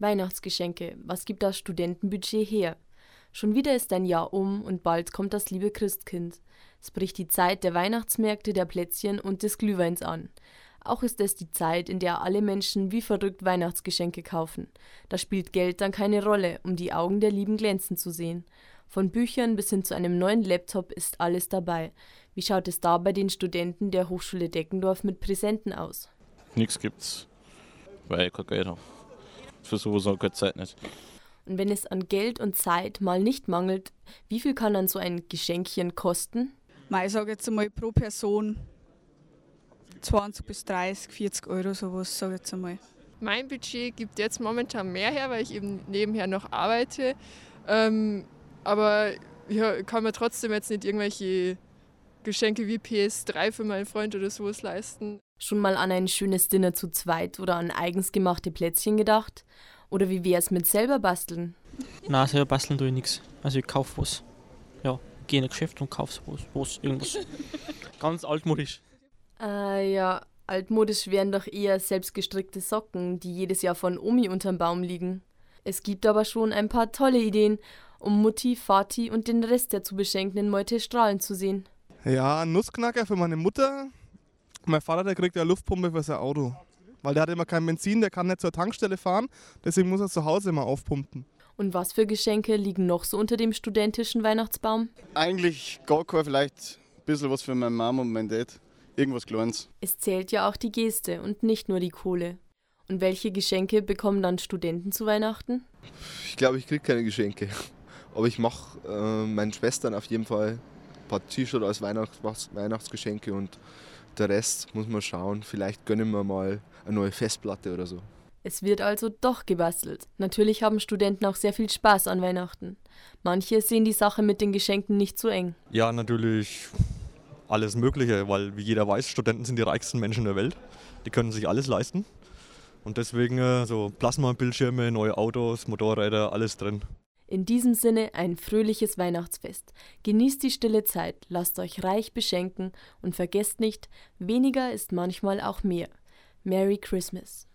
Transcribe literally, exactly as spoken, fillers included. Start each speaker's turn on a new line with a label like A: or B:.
A: Weihnachtsgeschenke, was gibt das Studentenbudget her? Schon wieder ist ein Jahr um und bald kommt das liebe Christkind. Es bricht die Zeit der Weihnachtsmärkte, der Plätzchen und des Glühweins an. Auch ist es die Zeit, in der alle Menschen wie verrückt Weihnachtsgeschenke kaufen. Da spielt Geld dann keine Rolle, um die Augen der Lieben glänzen zu sehen. Von Büchern bis hin zu einem neuen Laptop ist alles dabei. Wie schaut es da bei den Studenten der Hochschule Deckendorf mit Präsenten aus?
B: Nichts gibt's, weil ich kein Geld habe. Für sowas auch keine Zeit nicht.
A: Und wenn es an Geld und Zeit mal nicht mangelt, wie viel kann dann so ein Geschenkchen kosten?
C: Ich sage jetzt einmal pro Person zwanzig bis dreißig, vierzig Euro, sowas, sage ich jetzt einmal.
D: Mein Budget gibt jetzt momentan mehr her, weil ich eben nebenher noch arbeite. Ähm, aber ja, ich kann mir trotzdem jetzt nicht irgendwelche Geschenke wie P S drei für meinen Freund oder sowas leisten.
A: Schon mal an ein schönes Dinner zu zweit oder an eigens gemachte Plätzchen gedacht? Oder wie wär's mit selber basteln?
E: Nein, selber basteln tue ich nichts. Also ich kaufe was. Ja, ich gehe in ein Geschäft und kaufe was, was, irgendwas. Ganz altmodisch.
A: Äh, ja, altmodisch wären doch eher selbstgestrickte Socken, die jedes Jahr von Omi unterm Baum liegen. Es gibt aber schon ein paar tolle Ideen, um Mutti, Vati und den Rest der zu beschenkenden Meute strahlen zu sehen.
F: Ja, ein Nussknacker für meine Mutter. Mein Vater, der kriegt eine Luftpumpe für sein Auto. Weil der hat immer kein Benzin, der kann nicht zur Tankstelle fahren, deswegen muss er zu Hause immer aufpumpen.
A: Und was für Geschenke liegen noch so unter dem studentischen Weihnachtsbaum?
G: Eigentlich gar kein, vielleicht ein bisschen was für meine Mama und mein Dad. Irgendwas Kleines.
A: Es zählt ja auch die Geste und nicht nur die Kohle. Und welche Geschenke bekommen dann Studenten zu Weihnachten?
H: Ich glaube, ich kriege keine Geschenke. Aber ich mache äh, meinen Schwestern auf jeden Fall ein paar T-Shirts als Weihnachts- Weihnachtsgeschenke und der Rest muss man schauen. Vielleicht gönnen wir mal eine neue Festplatte oder so.
A: Es wird also doch gebastelt. Natürlich haben Studenten auch sehr viel Spaß an Weihnachten. Manche sehen die Sache mit den Geschenken nicht so eng.
I: Ja, natürlich alles Mögliche, weil wie jeder weiß, Studenten sind die reichsten Menschen der Welt. Die können sich alles leisten. Und deswegen äh, so Plasma-Bildschirme, neue Autos, Motorräder, alles drin.
A: In diesem Sinne ein fröhliches Weihnachtsfest. Genießt die stille Zeit, lasst euch reich beschenken und vergesst nicht, weniger ist manchmal auch mehr. Merry Christmas.